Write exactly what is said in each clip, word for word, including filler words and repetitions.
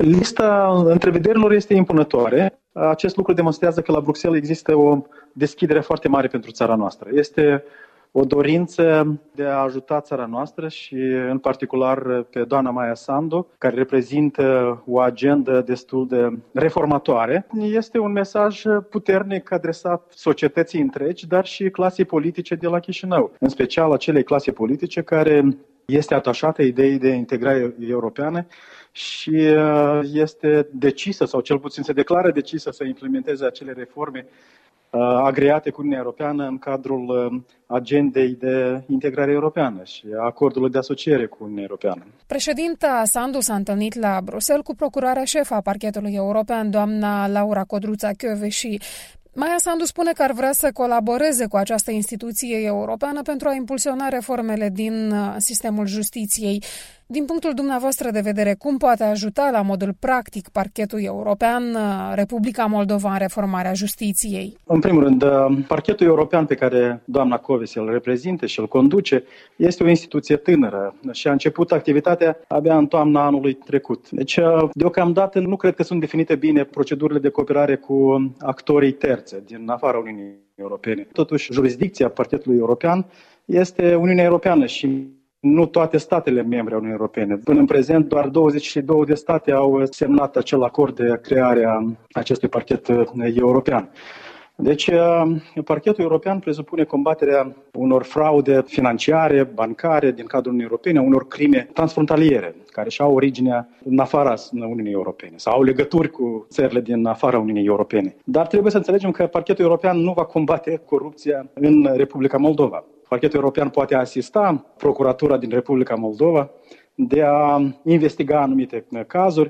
Lista întrevederilor este impunătoare. Acest lucru demonstrează că la Bruxelles există o deschidere foarte mare pentru țara noastră. Este o dorință de a ajuta țara noastră și în particular pe doamna Maia Sandu, care reprezintă o agendă destul de reformatoare. Este un mesaj puternic adresat societății întregi, dar și clasei politice de la Chișinău, în special acelei clase politice care este atașată ideii de integrare europeană și este decisă, sau cel puțin se declară decisă să implementeze acele reforme agreate cu Uniunea Europeană în cadrul agendei de integrare europeană și acordului de asociere cu Uniunea Europeană. Președinta Sandu s-a întâlnit la Bruxelles cu procurarea șefă a parchetului european, doamna Laura Codruța-Kövesi. Maia Sandu spune că ar vrea să colaboreze cu această instituție europeană pentru a impulsiona reformele din sistemul justiției. Din punctul dumneavoastră de vedere, cum poate ajuta la modul practic parchetul european Republica Moldova în reformarea justiției? În primul rând, parchetul european pe care doamna Kövesi îl reprezintă și îl conduce este o instituție tânără și a început activitatea abia în toamna anului trecut. Deci, deocamdată nu cred că sunt definite bine procedurile de cooperare cu actorii terțe din afara Uniunii Europene. Totuși, jurisdicția parchetului european este Uniunea Europeană și nu toate statele membre ale Uniunii Europene. Până în prezent, doar douăzeci și două de state au semnat acel acord de creare a acestui parchet european. Deci, parchetul european presupune combaterea unor fraude financiare, bancare din cadrul Uniunii Europene, unor crime transfrontaliere, care și-au originea în afara Uniunii Europene sau au legături cu țările din afara Uniunii Europene. Dar trebuie să înțelegem că parchetul european nu va combate corupția în Republica Moldova. Parchetul european poate asista procuratura din Republica Moldova de a investiga anumite cazuri,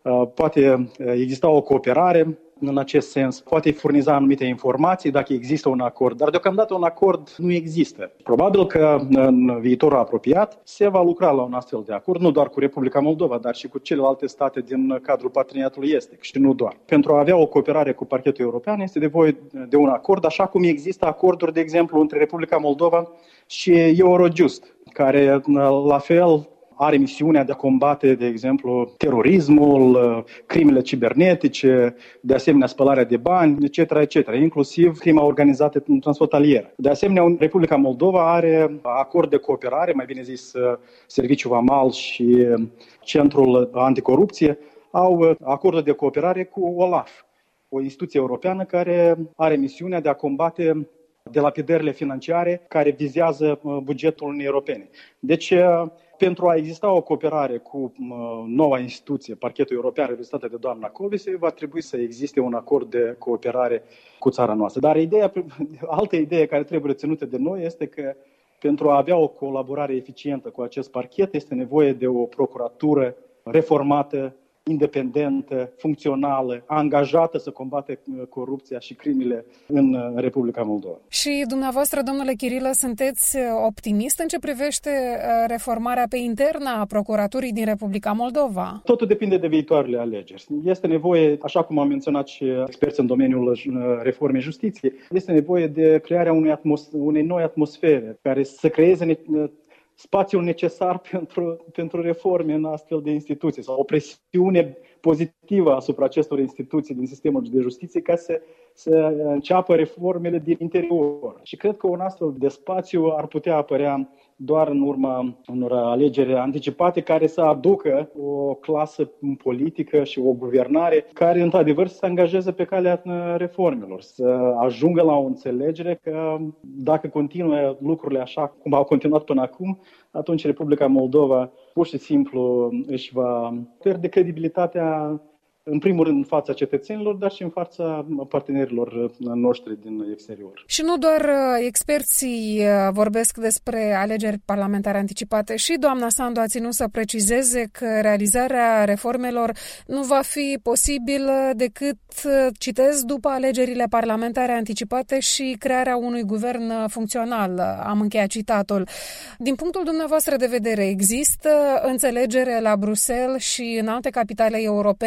poate exista o cooperare în acest sens, poate furniza anumite informații dacă există un acord, dar deocamdată un acord nu există. Probabil că în viitorul apropiat se va lucra la un astfel de acord, nu doar cu Republica Moldova, dar și cu celelalte state din cadrul parteneriatului estic și nu doar. Pentru a avea o cooperare cu parchetul european este nevoie de un acord, așa cum există acorduri, de exemplu, între Republica Moldova și Eurojust, care la fel are misiunea de a combate, de exemplu, terorismul, crimele cibernetice, de asemenea spălarea de bani, et cetera, et cetera, inclusiv crima organizată transfrontalieră. De asemenea, Republica Moldova are acord de cooperare, mai bine zis Serviciul Vamal și Centrul Anticorupție, au acorduri de cooperare cu OLAF, o instituție europeană care are misiunea de a combate delapidările financiare care vizează bugetul Uniunii Europene. Deci, pentru a exista o cooperare cu noua instituție, parchetul european reprezentată de doamna Kövesi, va trebui să existe un acord de cooperare cu țara noastră. Dar ideea, altă idee care trebuie reținută de noi este că pentru a avea o colaborare eficientă cu acest parchet este nevoie de o procuratură reformată, independentă, funcțională, angajată să combate corupția și crimele în Republica Moldova. Și dumneavoastră, domnule Chirilă, sunteți optimist în ce privește reformarea pe internă a procuraturii din Republica Moldova? Totul depinde de viitoarele alegeri. Este nevoie, așa cum am menționat și experți în domeniul reformei justiției, este nevoie de crearea unei, atmos- unei noi atmosfere care să creeze spațiul necesar pentru, pentru reforme în astfel de instituții sau o presiune pozitivă asupra acestor instituții din sistemul de justiție ca să, să înceapă reformele din interior. Și cred că un astfel de spațiu ar putea apărea doar în urma unor alegeri anticipate care să aducă o clasă politică și o guvernare care, într-adevăr, să se angajeze pe calea reformelor, să ajungă la o înțelegere că dacă continuă lucrurile așa cum au continuat până acum, atunci Republica Moldova pur și simplu își va pierde credibilitatea, în primul rând în fața cetățenilor, dar și în fața partenerilor noștri din exterior. Și nu doar experții vorbesc despre alegeri parlamentare anticipate, și doamna Sandu a ținut să precizeze că realizarea reformelor nu va fi posibilă decât, citez, după alegerile parlamentare anticipate și crearea unui guvern funcțional. Am încheiat citatul. Din punctul dumneavoastră de vedere, există înțelegere la Bruxelles și în alte capitale europene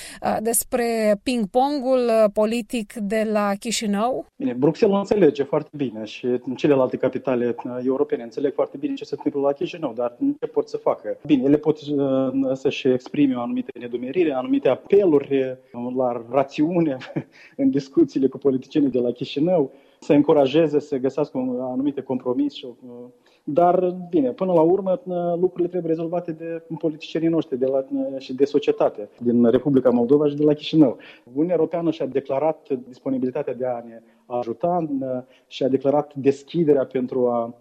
despre ping-pongul politic de la Chișinău? Bine, Bruxelles înțelege foarte bine și celelalte capitale europene înțeleg foarte bine ce se întâmplă la Chișinău, dar ce pot să facă? Bine, ele pot să-și exprime o anumită nedumerire, anumite apeluri la rațiune în discuțiile cu politicienii de la Chișinău, să încurajeze să găsească un anumite compromis. Dar, bine, până la urmă, lucrurile trebuie rezolvate de politicienii noștri de la, și de societate din Republica Moldova și de la Chișinău. Uniunea Europeană și-a declarat disponibilitatea de a ne ajuta și-a declarat deschiderea pentru a,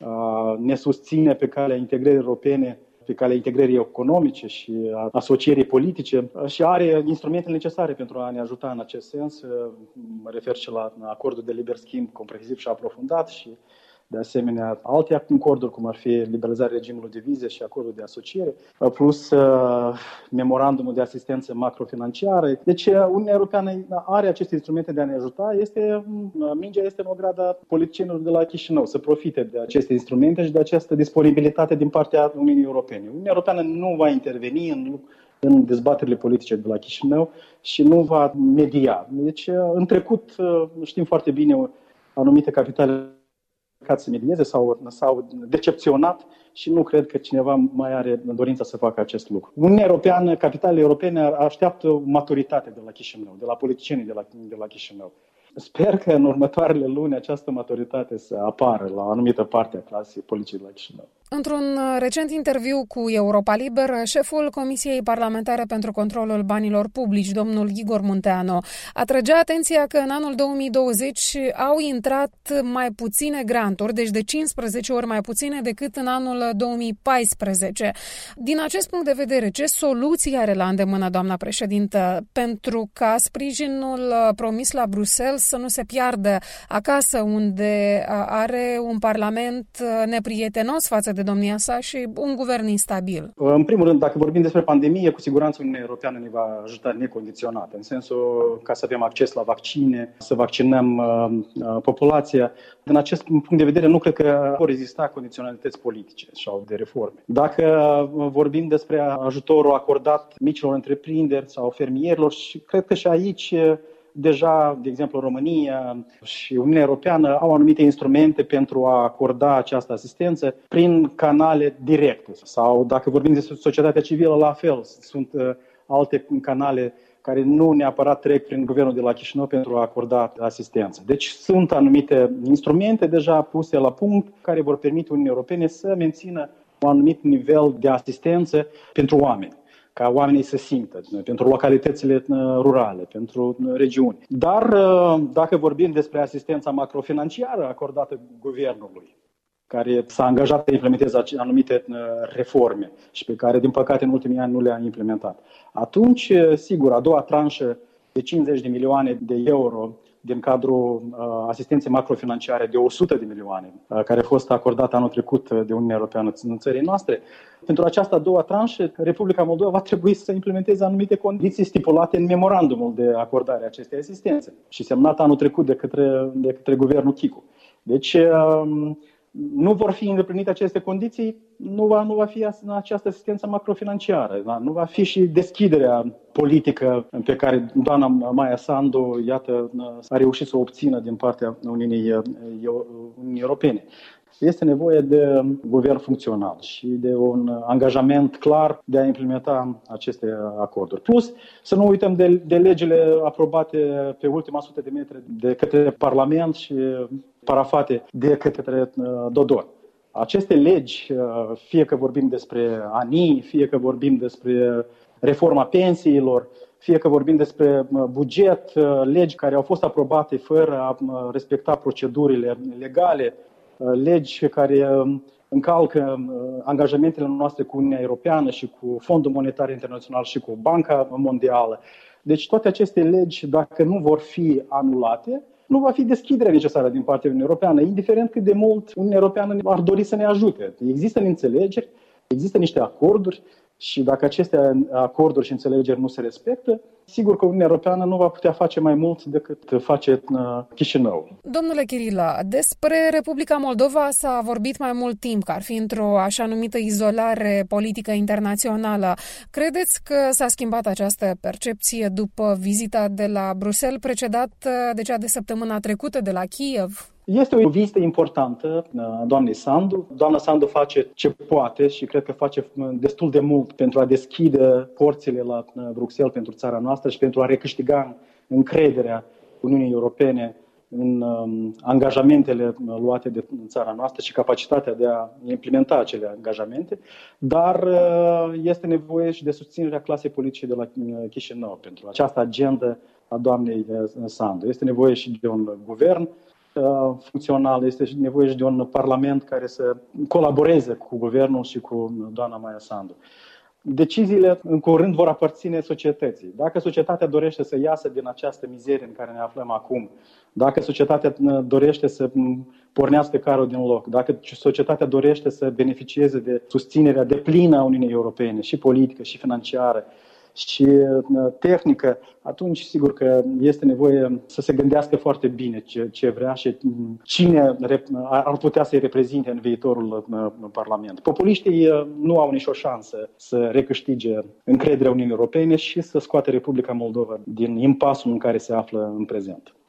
a ne susține pe calea integrării europene, pe calea integrării economice și a asocierii politice și are instrumentele necesare pentru a ne ajuta în acest sens. Mă refer și la acordul de liber schimb comprehensiv și aprofundat și de asemenea alte acorduri, cum ar fi liberalizarea regimului de vize și acordul de asociere, plus uh, memorandumul de asistență macrofinanciară. Deci Uniunea Europeană are aceste instrumente de a ne ajuta. Este, mingea este în ograda politicienilor de la Chișinău să profite de aceste instrumente și de această disponibilitate din partea Uniunii Europene. Uniunea Europeană nu va interveni în în dezbaterile politice de la Chișinău și nu va media. Deci, în trecut, știm foarte bine, anumite capitale ca să medieze sau s-au decepționat și nu cred că cineva mai are dorința să facă acest lucru. Uniunea Europeană, capitalele europene așteaptă maturitate de la Chișinău, de la politicienii de la, de la Chișinău. Sper că în următoarele luni această maturitate să apară la o anumită parte a clasei politice de la Chișinău. Într-un recent interviu cu Europa Liber, șeful Comisiei Parlamentare pentru Controlul Banilor Publici, domnul Igor Munteanu, atrăgea atenția că în anul două mii douăzeci au intrat mai puține granturi, deci de cincisprezece ori mai puține decât în anul două mii paisprezece. Din acest punct de vedere, ce soluții are la îndemână doamna președintă pentru ca sprijinul promis la Bruxelles să nu se piardă acasă, unde are un parlament neprietenos față de domnia sa și un guvern instabil? În primul rând, dacă vorbim despre pandemie, cu siguranță Uniunea Europeană ne va ajuta necondiționat, în sensul ca să avem acces la vaccine, să vaccinăm uh, populația. Din acest punct de vedere, nu cred că vor exista condiționalități politice sau de reforme. Dacă vorbim despre ajutorul acordat micilor întreprinderi sau fermierilor, și cred că și aici deja, de exemplu, România și Uniunea Europeană au anumite instrumente pentru a acorda această asistență prin canale directe. Sau, dacă vorbim despre societatea civilă, la fel, sunt uh, alte canale care nu neapărat trec prin guvernul de la Chișinău pentru a acorda asistență. Deci sunt anumite instrumente deja puse la punct care vor permite Uniunii Europene să mențină un anumit nivel de asistență pentru oameni, ca oamenii să simtă, pentru localitățile rurale, pentru regiuni. Dar dacă vorbim despre asistența macrofinanciară acordată guvernului, care s-a angajat să implementeze anumite reforme și pe care, din păcate, în ultimii ani nu le-a implementat, atunci, sigur, a doua tranșă de cincizeci de milioane de euro din cadrul uh, asistenței macrofinanciare de o sută de milioane, uh, care a fost acordată anul trecut de Uniunea Europeană în țării noastre. Pentru această a doua tranșă, Republica Moldova va trebui să implementeze anumite condiții stipulate în memorandumul de acordare a acestei asistențe și semnat anul trecut de către, de către guvernul Chicu. Deci, uh, nu vor fi îndeplinite aceste condiții, nu va, nu va fi această asistență macrofinanciară, da? Nu va fi și deschiderea politică pe care doamna Maia Sandu, iată, a reușit să o obțină din partea Uniunii, Uniunii Europene. Este nevoie de guvern funcțional și de un angajament clar de a implementa aceste acorduri. Plus, să nu uităm de, de legile aprobate pe ultima sută de metri de către Parlament și parafate de către Dodon. Aceste legi, fie că vorbim despre A N I, fie că vorbim despre reforma pensiilor, fie că vorbim despre buget, legi care au fost aprobate fără a respecta procedurile legale, legi care încalcă angajamentele noastre cu Uniunea Europeană și cu Fondul Monetar Internațional și cu Banca Mondială. Deci toate aceste legi, dacă nu vor fi anulate, nu va fi deschiderea necesară din partea Uniunii Europeană, indiferent cât de mult Uniunea Europeană ar dori să ne ajute. Există înțelegeri, există niște acorduri Și dacă aceste acorduri și înțelegeri nu se respectă, sigur că Uniunea Europeană nu va putea face mai mult decât face Chișinău. Domnule Chirila, despre Republica Moldova s-a vorbit mai mult timp, că ar fi într-o așa numită izolare politică internațională. Credeți că s-a schimbat această percepție după vizita de la Bruxelles, precedată de cea de săptămâna trecută de la Kiev? Este o vizită importantă a doamnei Sandu. Doamna Sandu face ce poate și cred că face destul de mult pentru a deschide porțile la Bruxelles pentru țara noastră și pentru a recâștiga încrederea Uniunii Europene în angajamentele luate de țara noastră și capacitatea de a implementa acele angajamente, dar este nevoie și de susținerea clasei politice de la Chișinău pentru această agendă a doamnei Sandu. Este nevoie și de un guvern funcțional, este nevoie și de un parlament care să colaboreze cu guvernul și cu doamna Maia Sandu. Deciziile în curând vor aparține societății. Dacă societatea dorește să iasă din această mizerie în care ne aflăm acum, dacă societatea dorește să pornească carul din loc, dacă societatea dorește să beneficieze de susținerea deplină a Uniunii Europene, și politică, și financiară, și tehnică, atunci sigur că este nevoie să se gândească foarte bine ce, ce vrea și cine ar putea să-i reprezinte în viitorul Parlament. Populiștii nu au nicio șansă să recâștige încrederea Uniunii Europene și să scoată Republica Moldova din impasul în care se află în prezent.